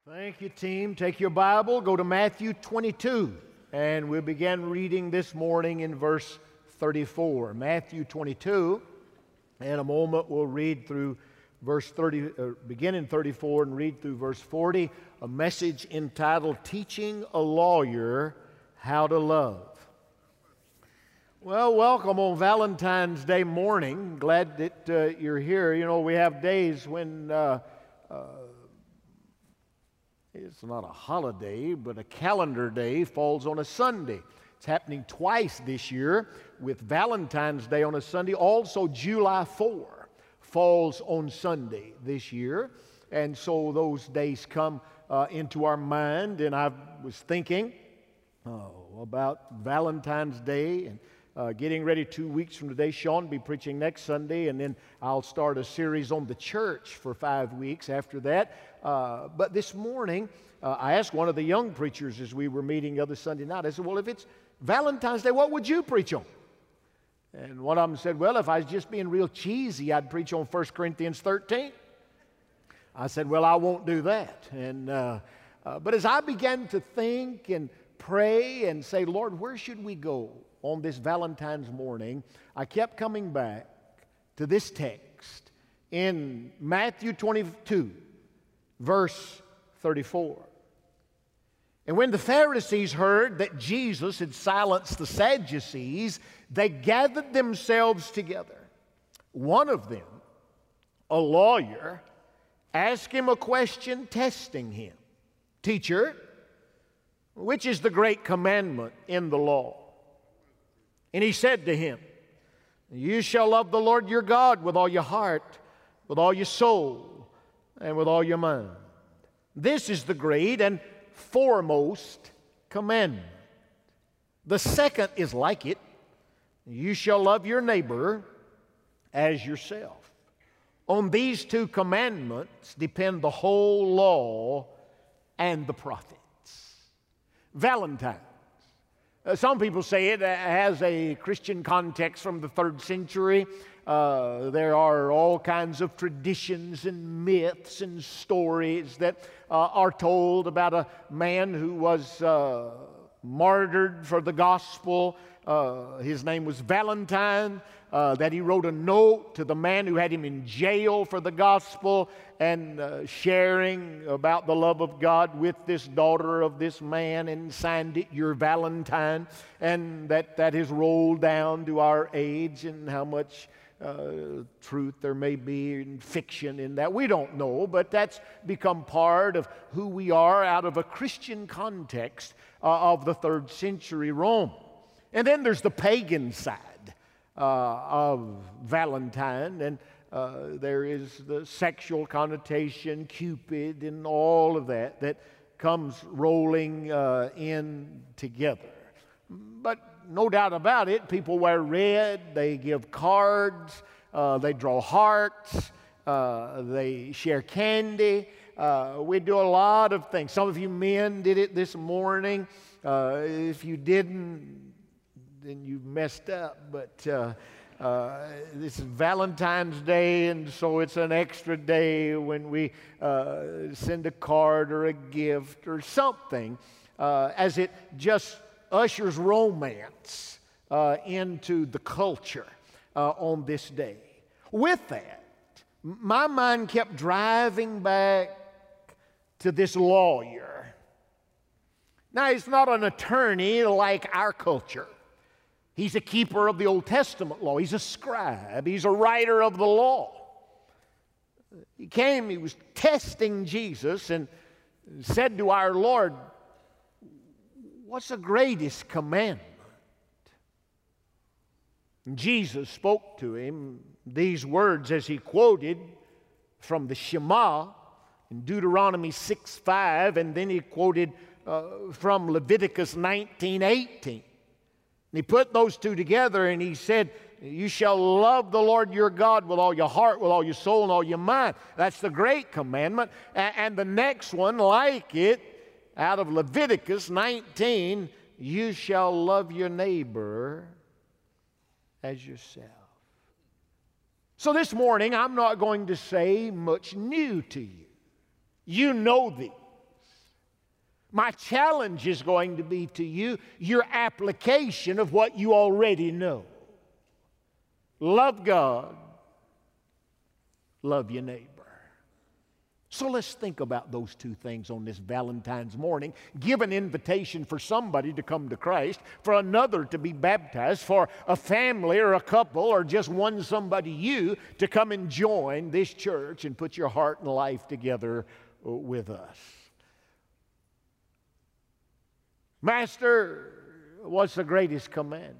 Thank you, team. Take your Bible, go to Matthew 22, and we'll begin reading this morning in verse 34. Matthew 22, in a moment we'll read through verse 30, begin in 34 and read through verse 40, a message entitled, Teaching a Lawyer How to Love. Well, welcome on Valentine's Day morning. Glad that you're here. You know, we have days when it's not a holiday, but a calendar day falls on a Sunday. It's happening twice this year with Valentine's Day on a Sunday. Also, July 4 falls on Sunday this year. And so those days come into our mind. And I was thinking about Valentine's Day and getting ready 2 weeks from today. Sean will be preaching next Sunday, and then I'll start a series on the church for 5 weeks after that. But this morning, I asked one of the young preachers as we were meeting the other Sunday night, I said, well, if it's Valentine's Day, what would you preach on? And one of them said, well, if I was just being real cheesy, I'd preach on 1 Corinthians 13. I said, well, I won't do that. And but as I began to think and pray and say, Lord, where should we go on this Valentine's morning, I kept coming back to this text in Matthew 22, verse 34. And when the Pharisees heard that Jesus had silenced the Sadducees, they gathered themselves together. One of them, a lawyer, asked him a question, testing him. Teacher, which is the great commandment in the law? And he said to him, you shall love the Lord your God with all your heart, with all your soul, and with all your mind. This is the great and foremost commandment. The second is like it. You shall love your neighbor as yourself. On these two commandments depend the whole law and the prophets. Valentine's. Some people say it has a Christian context from the 3rd century. There are all kinds of traditions and myths and stories that are told about a man who was martyred for the gospel. His name was Valentine, that he wrote a note to the man who had him in jail for the gospel and sharing about the love of God with this daughter of this man, and signed it, Your Valentine. And that has rolled down to our age, and how much truth there may be in fiction in that, we don't know, but that's become part of who we are out of a Christian context of the 3rd century Rome. And then there's the pagan side of Valentine, and there is the sexual connotation, Cupid, and all of that comes rolling in together. But no doubt about it, people wear red, they give cards, they draw hearts, they share candy. We do a lot of things. Some of you men did it this morning. If you didn't, then you messed up. But this is Valentine's Day, and so it's an extra day when we send a card or a gift or something, as it just ushers romance into the culture on this day. With that, my mind kept driving back to this lawyer. Now, he's not an attorney like our culture. He's a keeper of the Old Testament law. He's a scribe. He's a writer of the law. He came, he was testing Jesus and said to our Lord, what's the greatest commandment? And Jesus spoke to him these words as he quoted from the Shema in Deuteronomy 6:5, and then he quoted from Leviticus 19:18. And he put those two together and he said, you shall love the Lord your God with all your heart, with all your soul, and all your mind. That's the great commandment. And the next one, like it, out of Leviticus 19, you shall love your neighbor as yourself. So this morning, I'm not going to say much new to you. You know these. My challenge is going to be to you your application of what you already know. Love God. Love your neighbor. So let's think about those two things on this Valentine's morning. Give an invitation for somebody to come to Christ, for another to be baptized, for a family or a couple or just one somebody you to come and join this church and put your heart and life together with us. Master, what's the greatest commandment?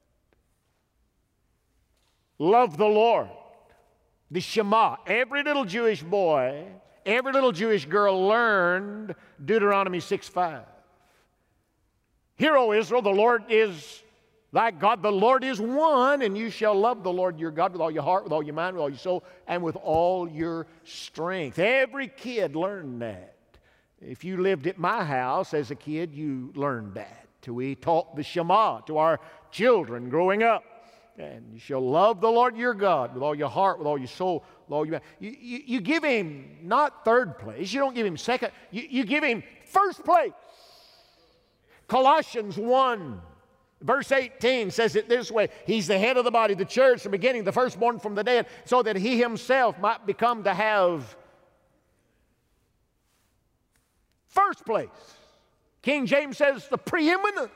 Love the Lord. The Shema. Every little Jewish boy, every little Jewish girl learned Deuteronomy 6:5. Hear, O Israel, the Lord is thy God. The Lord is one, and you shall love the Lord your God with all your heart, with all your mind, with all your soul, and with all your strength. Every kid learned that. If you lived at my house as a kid, you learned that. We taught the Shema to our children growing up. And you shall love the Lord your God with all your heart, with all your soul, with all your mind. You give Him not third place. You don't give Him second. You give Him first place. Colossians 1, verse 18 says it this way. He's the head of the body, the church, the beginning, the firstborn from the dead, so that He Himself might become to have first place. King James says the preeminence.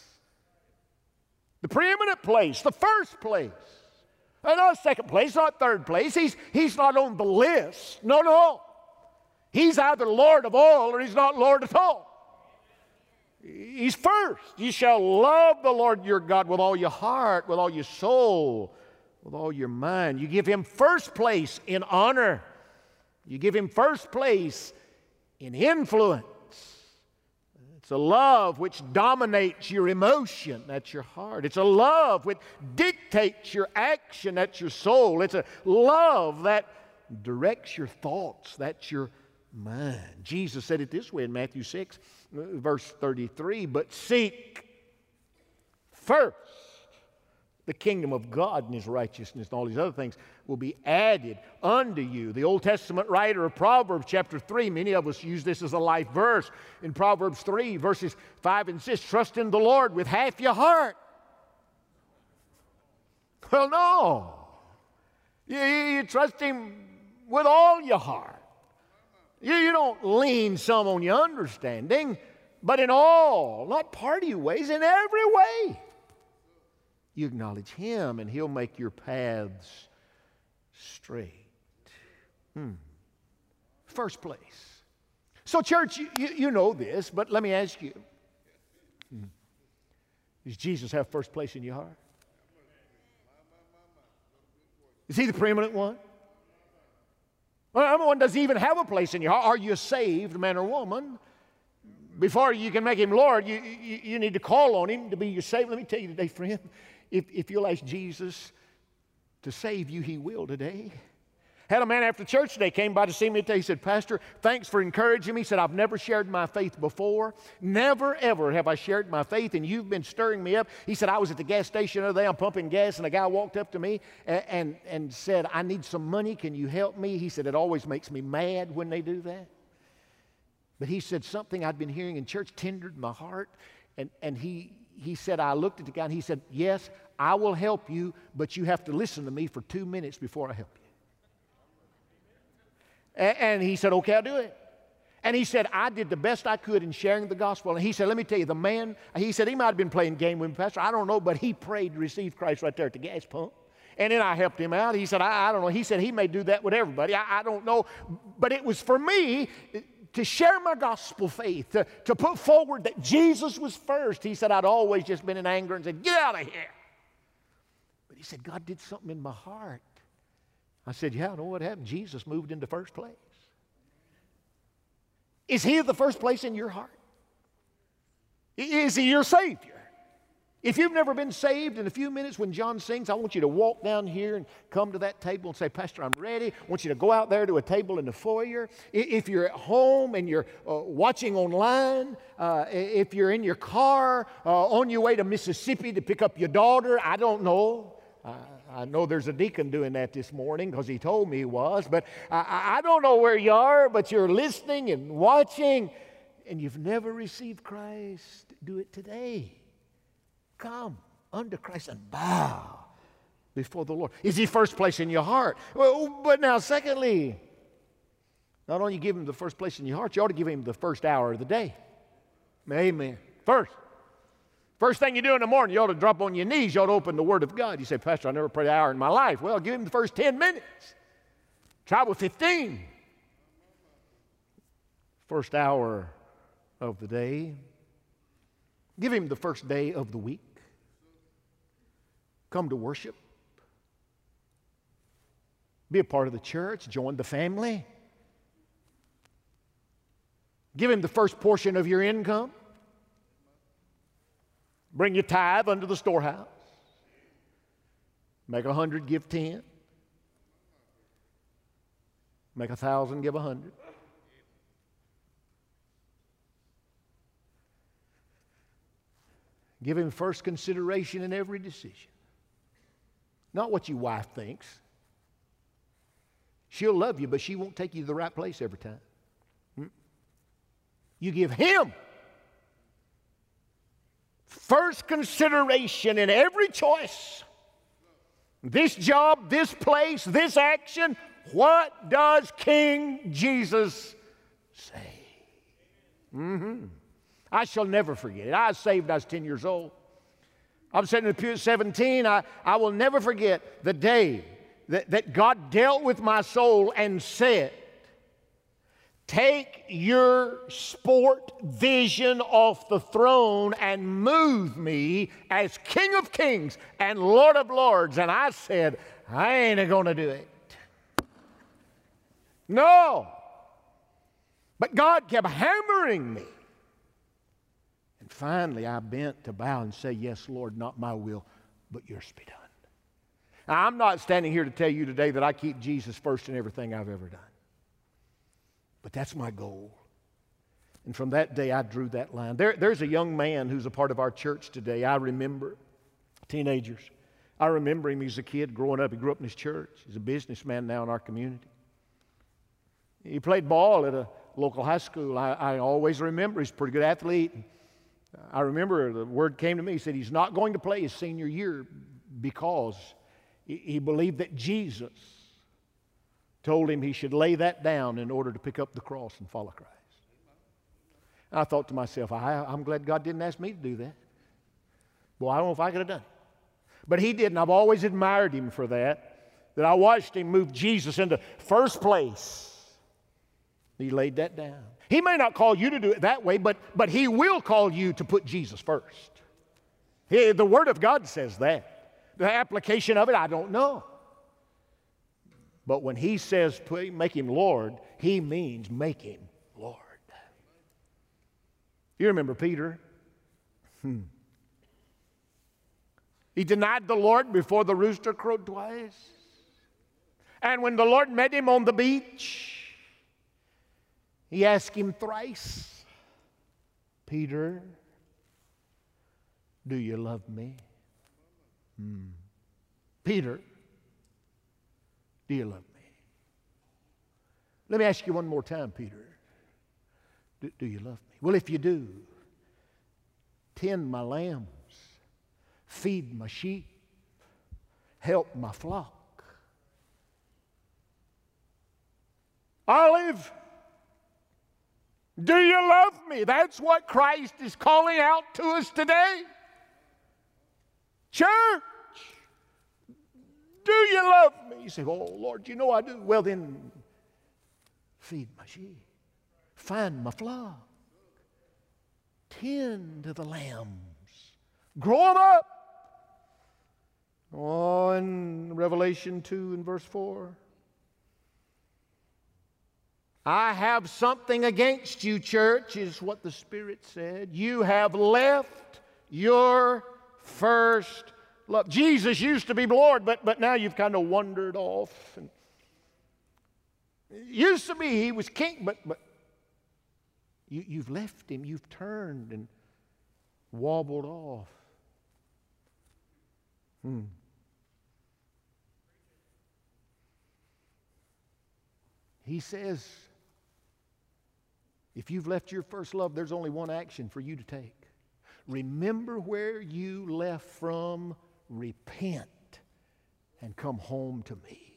The preeminent place, the first place. And not second place, not third place. He's not on the list. No, no. He's either Lord of all or He's not Lord at all. He's first. You shall love the Lord your God with all your heart, with all your soul, with all your mind. You give Him first place in honor. You give Him first place in influence. It's a love which dominates your emotion. That's your heart. It's a love which dictates your action. That's your soul. It's a love that directs your thoughts. That's your mind. Jesus said it this way in Matthew 6, verse 33, but seek first the kingdom of God and His righteousness, and all these other things will be added unto you. The Old Testament writer of Proverbs chapter 3, many of us use this as a life verse. In Proverbs 3, verses 5 and 6, trust in the Lord with half your heart. Well, no. You trust Him with all your heart. You don't lean some on your understanding, but in all, not party ways, in every way. You acknowledge Him, and He'll make your paths straight. First place. So, church, you know this, but let me ask you. Does Jesus have first place in your heart? Is He the preeminent one? Well, does He even have a place in your heart? Are you saved, man or woman? Before you can make Him Lord, you need to call on Him to be your Savior. Let me tell you today, friend, if you'll ask Jesus to save you, He will today. Had a man after church today came by to see me today. He said, Pastor, thanks for encouraging me. He said, I've never shared my faith before. Never, ever have I shared my faith, and you've been stirring me up. He said, I was at the gas station the other day. I'm pumping gas, and a guy walked up to me and said, I need some money. Can you help me? He said, it always makes me mad when they do that. But he said, something I'd been hearing in church tendered my heart. And he said, I looked at the guy, and he said, yes, I will help you, but you have to listen to me for 2 minutes before I help you. And he said, okay, I'll do it. And he said, I did the best I could in sharing the gospel. And he said, let me tell you, the man, he said, he might have been playing game with me, Pastor. I don't know, but he prayed to receive Christ right there at the gas pump. And then I helped him out. He said, I don't know. He said he may do that with everybody. I don't know. But it was for me to share my gospel faith, to put forward that Jesus was first. He said, I'd always just been in anger and said, get out of here. But he said, God did something in my heart. I said, yeah, I know what happened. Jesus moved into first place. Is He the first place in your heart? Is He your Savior? If you've never been saved, in a few minutes when John sings, I want you to walk down here and come to that table and say, Pastor, I'm ready. I want you to go out there to a table in the foyer. If you're at home and you're watching online, if you're in your car on your way to Mississippi to pick up your daughter, I don't know. I know there's a deacon doing that this morning because he told me he was, but I don't know where you are, but you're listening and watching. and you've never received Christ, do it today. Come under Christ and bow before the Lord. Is He first place in your heart? Well, but now, secondly, not only give Him the first place in your heart, you ought to give Him the first hour of the day. Amen. First thing you do in the morning, you ought to drop on your knees. You ought to open the Word of God. You say, Pastor, I never prayed an hour in my life. Well, give Him the first 10 minutes. Try with 15. First hour of the day. Give Him the first day of the week. Come to worship. Be a part of the church. Join the family. Give Him the first portion of your income. Bring your tithe under the storehouse. Make 100, give 10. Make 1,000, give 100. Give Him first consideration in every decision. Not what your wife thinks. She'll love you, but she won't take you to the right place every time. You give Him first consideration in every choice. This job, this place, this action. What does King Jesus say? I shall never forget it. I was saved when I was 10 years old. I'm sitting in the pew at 17. I will never forget the day that God dealt with my soul and said, take your sport vision off the throne and move me as King of Kings and Lord of Lords. And I said, I ain't going to do it. No. But God kept hammering me. And finally I bent to bow and say, yes, Lord, not my will, but yours be done. Now, I'm not standing here to tell you today that I keep Jesus first in everything I've ever done. But that's my goal. And from that day, I drew that line. There's a young man who's a part of our church today. I remember teenagers. I remember him as a kid growing up. He grew up in his church. He's a businessman now in our community. He played ball at a local high school. I always remember he's a pretty good athlete. I remember the word came to me. He said he's not going to play his senior year because he believed that Jesus told him he should lay that down in order to pick up the cross and follow Christ. And I thought to myself, I'm glad God didn't ask me to do that. Boy, I don't know if I could have done it. But He did, and I've always admired Him for that I watched Him move Jesus into first place. He laid that down. He may not call you to do it that way, but He will call you to put Jesus first. The Word of God says that. The application of it, I don't know. But when He says make Him Lord, He means make Him Lord. You remember Peter? He denied the Lord before the rooster crowed twice. And when the Lord met him on the beach, He asked him thrice, Peter, do you love me? Peter, do you love me? Let me ask you one more time, Peter. Do you love me? Well, if you do, tend my lambs, feed my sheep, help my flock. Olive, do you love me? That's what Christ is calling out to us today. Church, do you love me? You say, oh, Lord, you know I do. Well, then, feed my sheep. Find my flock. Tend to the lambs. Grow them up. Oh, in Revelation 2 and verse 4. I have something against you, church, is what the Spirit said. You have left your first love. Jesus used to be Lord, but now you've kind of wandered off. And it used to be He was king, but you've left Him. You've turned and wobbled off. He says, If you've left your first love, there's only one action for you to take. Remember where you left from, repent, and come home to me.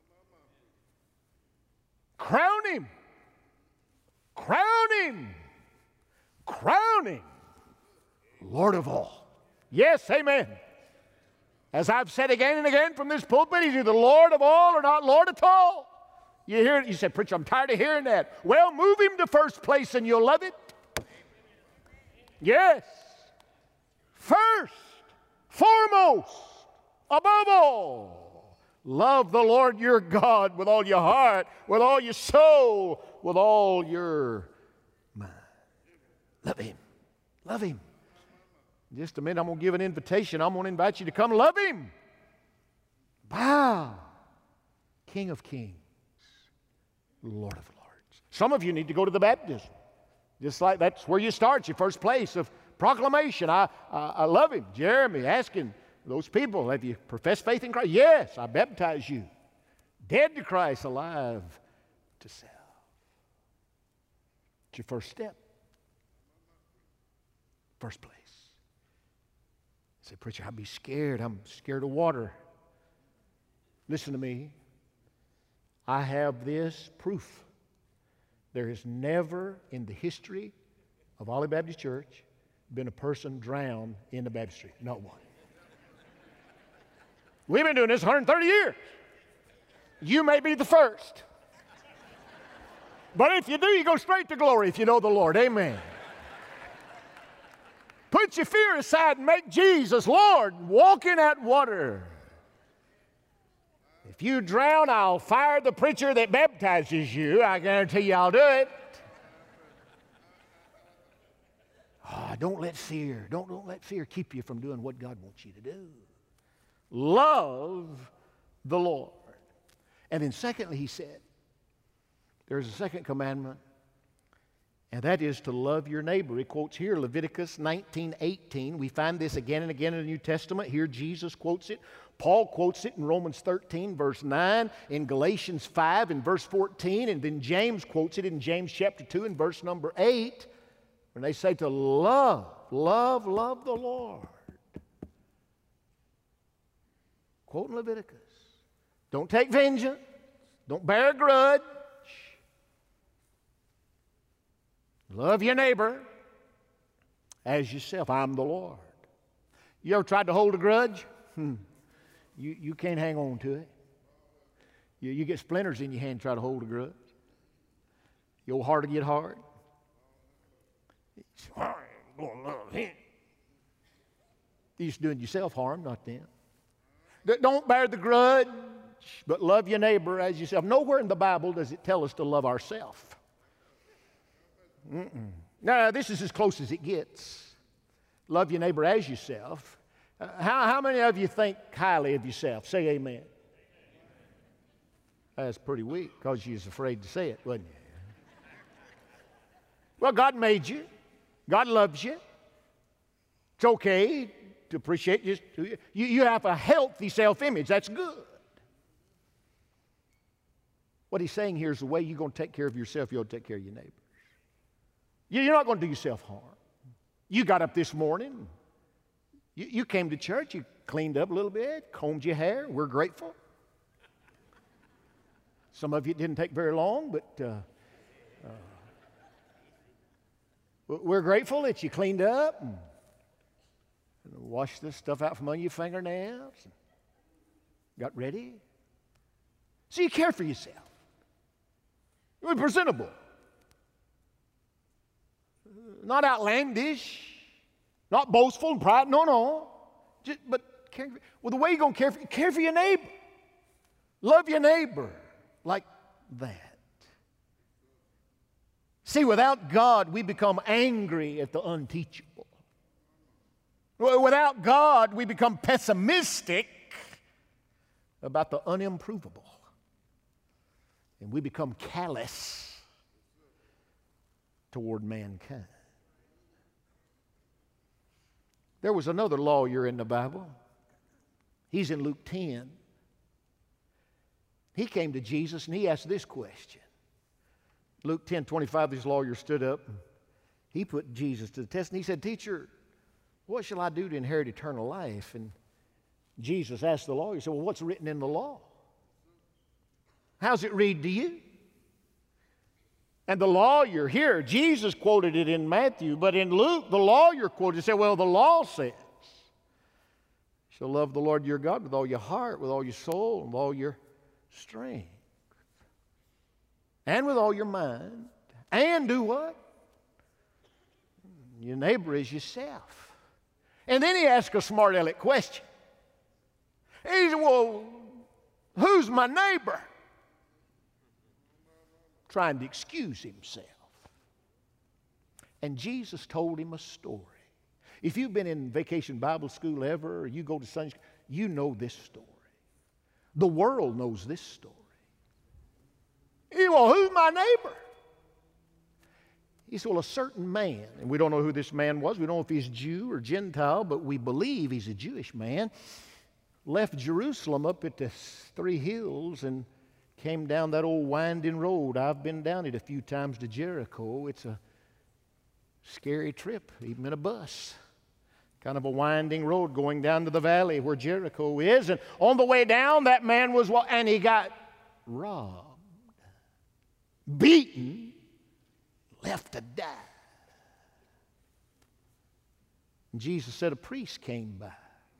Crown Him. Crown Him. Crown Him. Lord of all. Yes, amen. As I've said again and again from this pulpit, He's either Lord of all or not Lord at all. You hear it? You say, preacher, I'm tired of hearing that. Well, move Him to first place and you'll love it. Yes. First, foremost, above all, love the Lord your God with all your heart, with all your soul, with all your mind. Love Him. Love Him. In just a minute, I'm going to give an invitation. I'm going to invite you to come love Him. Bow. King of kings. Lord of lords. Some of you need to go to the baptism. Just like that's where you start, your first place of proclamation. I love Him. Jeremy asking those people, have you professed faith in Christ? Yes, I baptize you. Dead to Christ, alive to self. It's your first step. First place. You say, preacher, I'd be scared. I'm scared of water. Listen to me. I have this proof. There has never in the history of Olive Baptist Church been a person drowned in the baptistry. Not one. We've been doing this 130 years. You may be the first. But if you do, you go straight to glory if you know the Lord. Amen. Put your fear aside and make Jesus Lord. Walk in that water. If you drown, I'll fire the preacher that baptizes you. I guarantee you I'll do it. Oh, don't let fear keep you from doing what God wants you to do. Love the Lord. And then secondly, He said, there's a second commandment, and that is to love your neighbor. He quotes here Leviticus 19:18. We find this again and again in the New Testament. Here Jesus quotes it. Paul quotes it in Romans 13, verse 9, in Galatians 5, in verse 14, and then James quotes it in James chapter 2, in verse number 8, when they say to love the Lord. Quoting Leviticus. Don't take vengeance. Don't bear a grudge. Love your neighbor as yourself. I'm the Lord. You ever tried to hold a grudge? You can't hang on to it. You get splinters in your hand try to hold a grudge. Your heart will get hard. I'm going to love him. You're just doing yourself harm, not them. Don't bear the grudge, but love your neighbor as yourself. Nowhere in the Bible does it tell us to love ourselves. No, this is as close as it gets. Love your neighbor as yourself. How many of you think highly of yourself? Say amen. That's pretty weak because you was afraid to say it, wasn't you? Well, God made you. God loves you. It's okay to appreciate you have a healthy self-image. That's good. What He's saying here is the way you're going to take care of yourself, you'll take care of your neighbors. You're not going to do yourself harm. You got up this morning. You came to church. You cleaned up a little bit, combed your hair. We're grateful. Some of you it didn't take very long, but we're grateful that you cleaned up and washed this stuff out from under your fingernails and got ready. So you care for yourself. You're presentable. Not outlandish, not boastful and pride. No. But the way you're going to care for your neighbor. Love your neighbor like that. See, without God, we become angry at the unteachable. Without God, we become pessimistic about the unimprovable. And we become callous toward mankind. There was another lawyer in the Bible. He's in Luke 10. He came to Jesus and he asked this question. Luke 10:25, this lawyer stood up. He put Jesus to the test, and he said, "Teacher, what shall I do to inherit eternal life?" And Jesus asked the lawyer, he said, "Well, what's written in the law? How's it read to you?" And the lawyer here, Jesus quoted it in Matthew, but in Luke, the lawyer quoted it, said, "Well, the law says, you shall love the Lord your God with all your heart, with all your soul, and with all your strength, and with all your mind, and do what? Your neighbor is yourself." And then he asked a smart aleck question. He said, "Well, who's my neighbor?" Trying to excuse himself. And Jesus told him a story. If you've been in vacation Bible school ever, or you go to Sunday school, you know this story. The world knows this story. He said, "Well, who's my neighbor?" He said, "Well, a certain man," and we don't know who this man was. We don't know if he's Jew or Gentile, but we believe he's a Jewish man, left Jerusalem up at the three hills and came down that old winding road. I've been down it a few times to Jericho. It's a scary trip, even in a bus. Kind of a winding road going down to the valley where Jericho is. And on the way down, that man was, and he got robbed, beaten, left to die. And Jesus said a priest came by.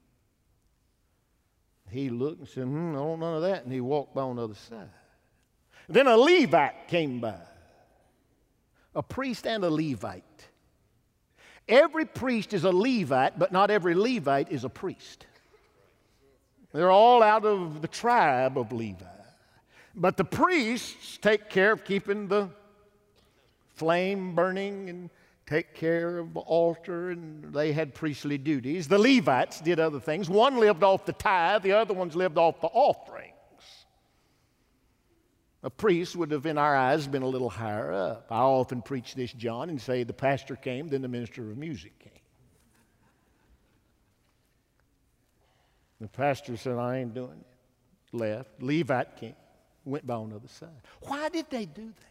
He looked and said, "I don't want none of that," and he walked by on the other side. Then a Levite came by. A priest and a Levite. Every priest is a Levite, but not every Levite is a priest. They're all out of the tribe of Levi. But the priests take care of keeping the flame burning and take care of the altar, and they had priestly duties. The Levites did other things. One lived off the tithe, the other ones lived off the offerings. A priest would have, in our eyes, been a little higher up. I often preach this, John, and say the pastor came, then the minister of music came. The pastor said, "I ain't doing it." Left. Levite came, went by on the other side. Why did they do that?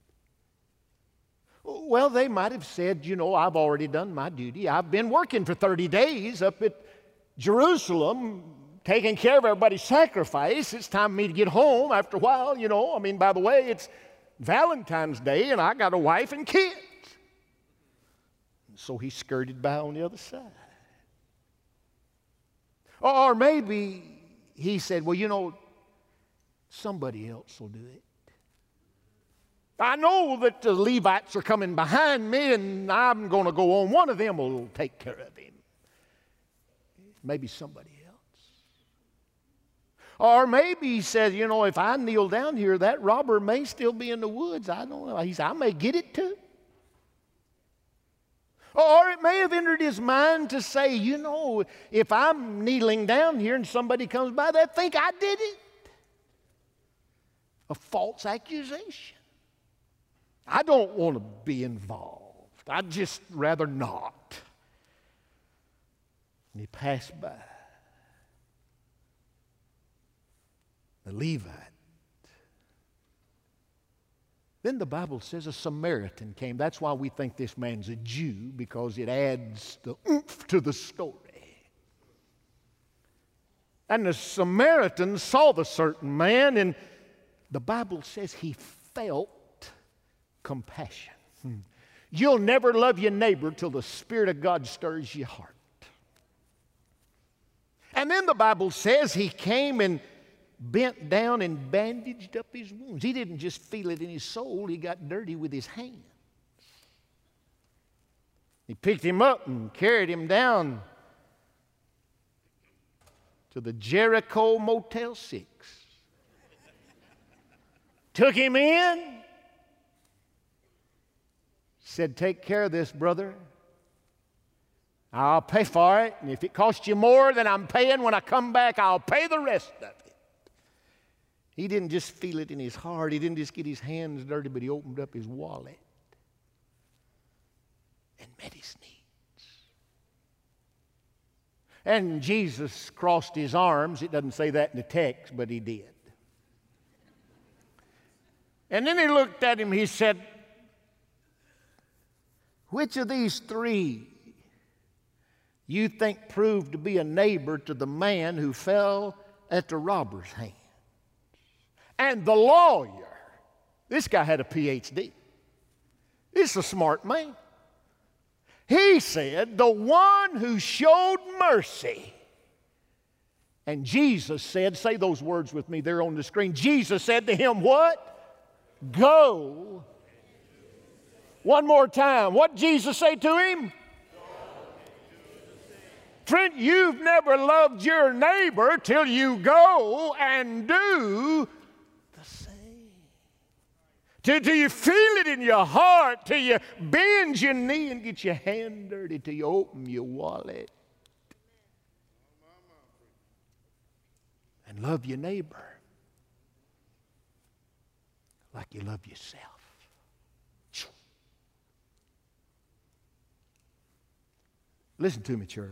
Well, they might have said, "I've already done my duty. I've been working for 30 days up at Jerusalem, taking care of everybody's sacrifice. It's time for me to get home after a while, by the way, it's Valentine's Day, and I got a wife and kids." So he skirted by on the other side. Or maybe he said, "Well, somebody else will do it. I know that the Levites are coming behind me, and I'm going to go on. One of them will take care of him. Maybe somebody else." Or maybe he said, "If I kneel down here, that robber may still be in the woods. I don't know." He said, "I may get it too." Or it may have entered his mind to say, "If I'm kneeling down here and somebody comes by, they'll think I did it." A false accusation. I don't want to be involved. I'd just rather not. And he passed by. The Levite. Then the Bible says a Samaritan came. That's why we think this man's a Jew, because it adds the oomph to the story. And the Samaritan saw the certain man, and the Bible says he felt compassion. You'll never love your neighbor till the Spirit of God stirs your heart. And then the Bible says he came and bent down and bandaged up his wounds. He didn't just feel it in his soul, he got dirty with his hands. He picked him up and carried him down to the Jericho Motel 6. Took him in. Said, "Take care of this, brother. I'll pay for it. And if it costs you more than I'm paying when I come back, I'll pay the rest of it." He didn't just feel it in his heart. He didn't just get his hands dirty, but he opened up his wallet and met his needs. And Jesus crossed his arms. It doesn't say that in the text, but he did. And then he looked at him, he said, which of these three you think proved to be a neighbor to the man who fell at the robber's hand? And the lawyer, this guy had a PhD. He's a smart man. He said, the one who showed mercy. And Jesus said, say those words with me there on the screen. Jesus said to him, what? Go. One more time. What did Jesus say to him? Friend, you've never loved your neighbor till you go and do the same. Till you feel it in your heart, till you bend your knee and get your hand dirty, till you open your wallet. And love your neighbor like you love yourself. Listen to me, church.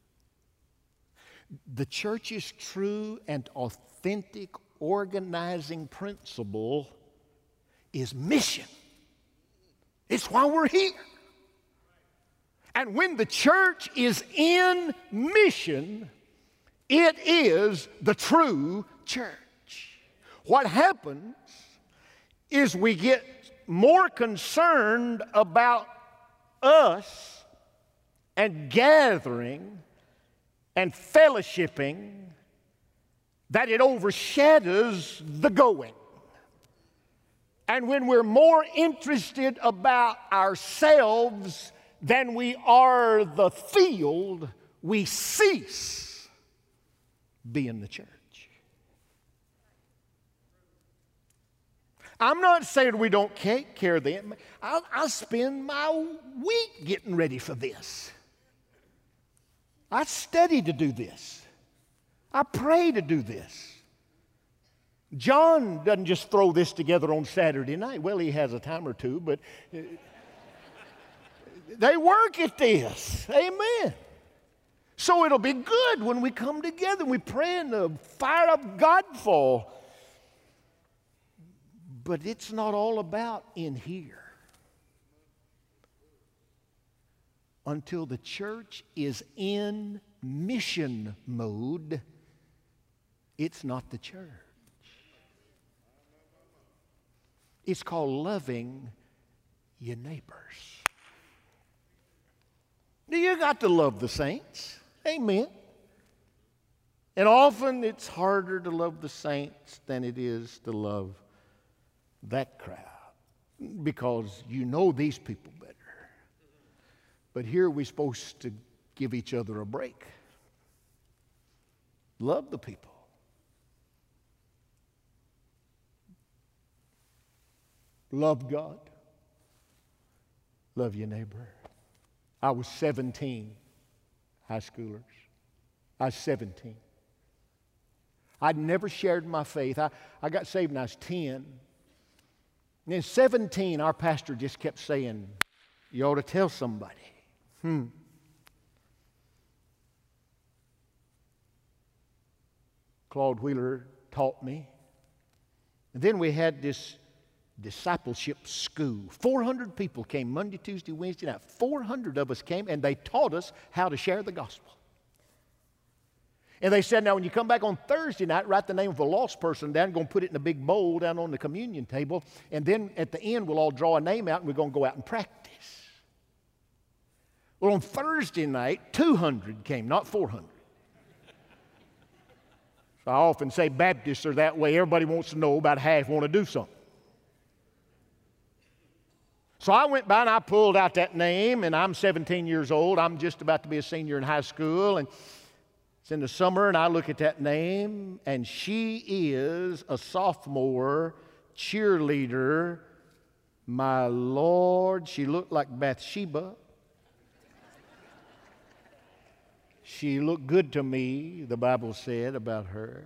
The church's true and authentic organizing principle is mission. It's why we're here. And when the church is in mission, it is the true church. What happens is we get more concerned about us and gathering and fellowshipping that it overshadows the going. And when we're more interested about ourselves than we are the field, we cease being the church. I'm not saying we don't take care of them. I spend my week getting ready for this. I study to do this. I pray to do this. John doesn't just throw this together on Saturday night. Well, he has a time or two, but they work at this. Amen. So it'll be good when we come together and we pray and the fire of God fall. But it's not all about in here. Until the church is in mission mode, it's not the church. It's called loving your neighbors. You got to love the saints. Amen. And often it's harder to love the saints than it is to love that crowd, because you know these people better. But here we're supposed to give each other a break. Love the people. Love God. Love your neighbor. I was 17, high schoolers. I was 17. I'd never shared my faith. I got saved when I was 10. And then 17, our pastor just kept saying, you ought to tell somebody. Claude Wheeler taught me. And then we had this discipleship school. 400 people came Monday, Tuesday, Wednesday night. 400 of us came, and they taught us how to share the gospel. And they said, now when you come back on Thursday night, write the name of a lost person down, going to put it in a big bowl down on the communion table, and then at the end we'll all draw a name out and we're going to go out and practice. Well, on Thursday night, 200 came, not 400. So I often say Baptists are that way. Everybody wants to know, about half want to do something. So I went by and I pulled out that name, and I'm 17 years old. I'm just about to be a senior in high school, and it's in the summer, and I look at that name, and she is a sophomore cheerleader. My Lord, she looked like Bathsheba. She looked good to me, the Bible said about her.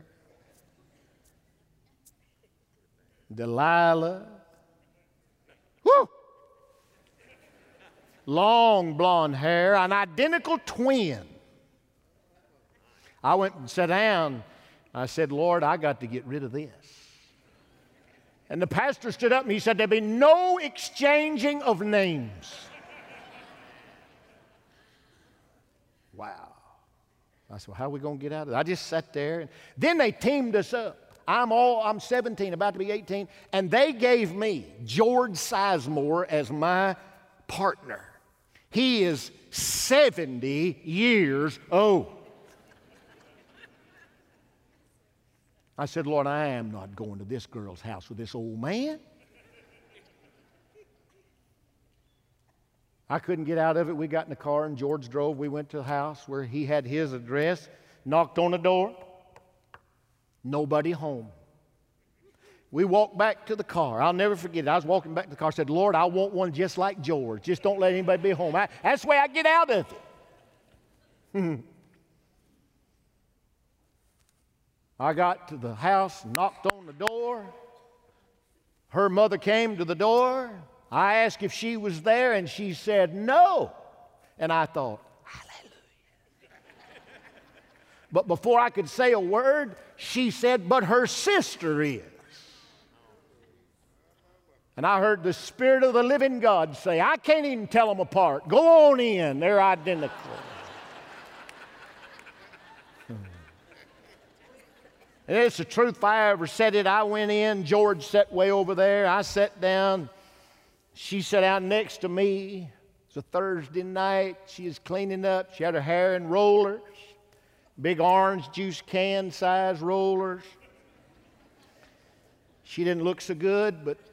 Delilah. Woo! Long blonde hair, an identical twin. I went and sat down. I said, Lord, I got to get rid of this. And the pastor stood up and he said, there'll be no exchanging of names. Wow. I said, well, how are we going to get out of it? I just sat there. And then they teamed us up. I'm 17, about to be 18, and they gave me George Sizemore as my partner. He is 70 years old. I said, Lord, I am not going to this girl's house with this old man. I couldn't get out of it. We got in the car and George drove. We went to the house where he had his address, knocked on the door. Nobody home. We walked back to the car. I'll never forget it. I was walking back to the car. I said, Lord, I want one just like George. Just don't let anybody be home. That's the way I get out of it. I got to the house, knocked on the door. Her mother came to the door. I asked if she was there, and she said no. And I thought, hallelujah. But before I could say a word, she said, but her sister is. And I heard the Spirit of the living God say, I can't even tell them apart. Go on in. They're identical. And it's the truth. If I ever said it, I went in. George sat way over there. I sat down. She sat down next to me. It was a Thursday night. She was cleaning up. She had her hair in rollers. Big orange juice can size rollers. She didn't look so good, but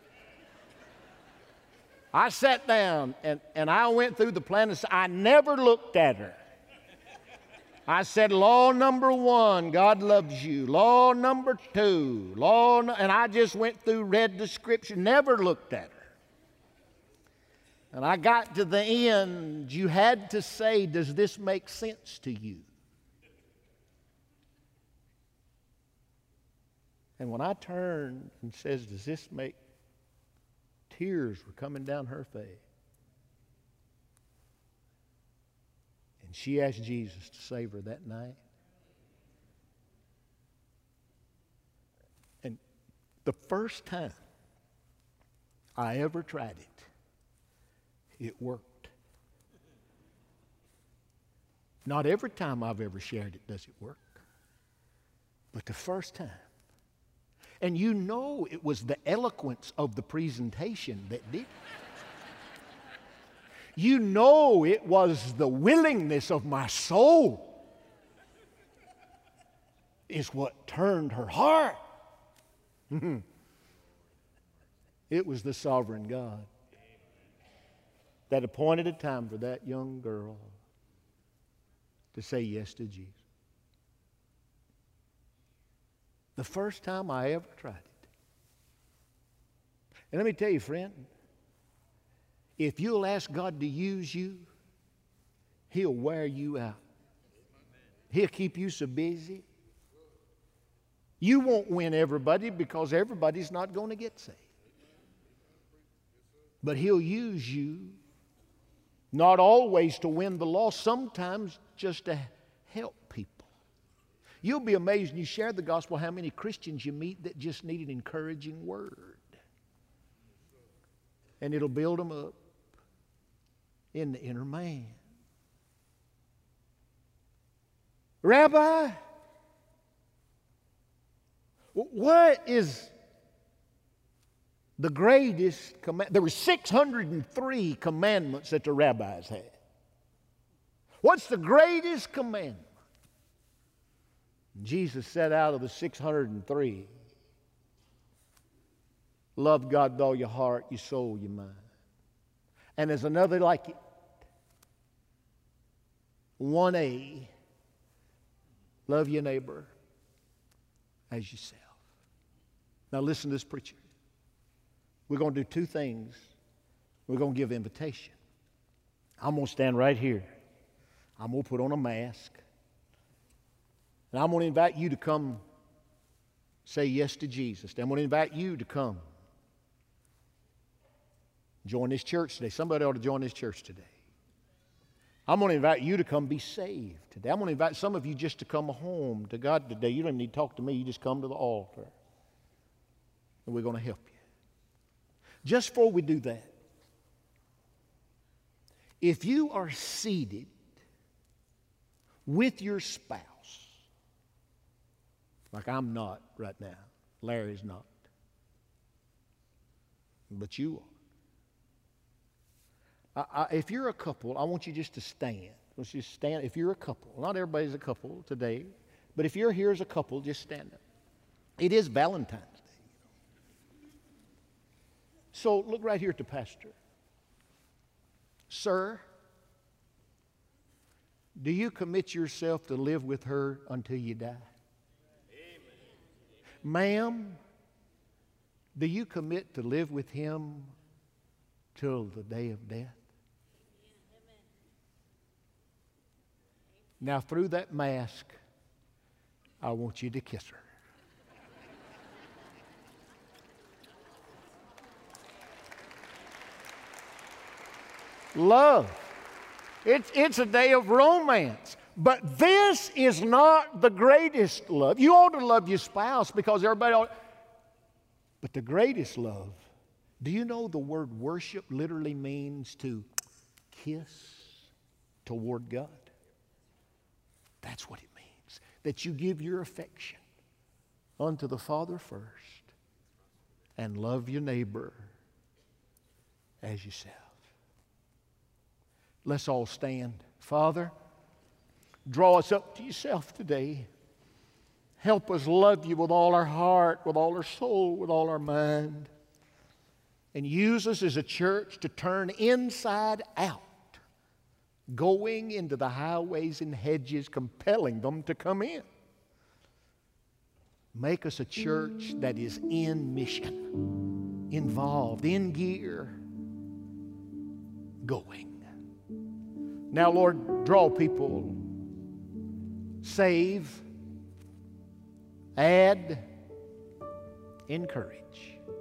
I sat down and I went through the plan. I never looked at her. I said, law number 1, God loves you. Law number 2, and I just went through, read the scripture, never looked at her. And I got to the end. You had to say, does this make sense to you? And when I turned and says, does this make, tears were coming down her face. And she asked Jesus to save her that night. And the first time I ever tried it worked. Not every time I've ever shared it does it work. But the first time. And you know it was the eloquence of the presentation that did it. You know it was the willingness of my soul is what turned her heart. It was the sovereign God that appointed a time for that young girl to say yes to Jesus. The first time I ever tried it. And let me tell you, friend, if you'll ask God to use you, He'll wear you out. He'll keep you so busy. You won't win everybody because everybody's not going to get saved. But He'll use you, not always to win the lost, sometimes just to help people. You'll be amazed when you share the gospel how many Christians you meet that just need an encouraging word. And it'll build them up in the inner man. Rabbi, what is the greatest command? There were 603 commandments that the rabbis had. What's the greatest commandment? Jesus said out of the 603, love God with all your heart, your soul, your mind. And there's another like it. 1A, love your neighbor as yourself. Now listen to this preacher. We're going to do two things. We're going to give invitation. I'm going to stand right here. I'm going to put on a mask. And I'm going to invite you to come say yes to Jesus. I'm going to invite you to come join this church today. Somebody ought to join this church today. I'm going to invite you to come be saved today. I'm going to invite some of you just to come home to God today. You don't even need to talk to me. You just come to the altar. And we're going to help you. Just before we do that, if you are seated with your spouse, like I'm not right now, Larry's not, but you are. If you're a couple, I want you just to stand. Let's just stand. If you're a couple, not everybody's a couple today, but if you're here as a couple, just stand up. It is Valentine's Day. So look right here at the pastor. Sir, do you commit yourself to live with her until you die? Ma'am, do you commit to live with him till the day of death? Now, through that mask, I want you to kiss her. Love. It's a day of romance. But this is not the greatest love. You ought to love your spouse because everybody ought. But the greatest love, do you know the word worship literally means to kiss toward God? That's what it means. That you give your affection unto the Father first and love your neighbor as yourself. Let's all stand. Father, draw us up to yourself today. Help us love you with all our heart, with all our soul, with all our mind. And use us as a church to turn inside out, going into the highways and hedges, compelling them to come in. Make us a church that is in mission, involved, in gear, going. Now, Lord, draw people, save, add, encourage.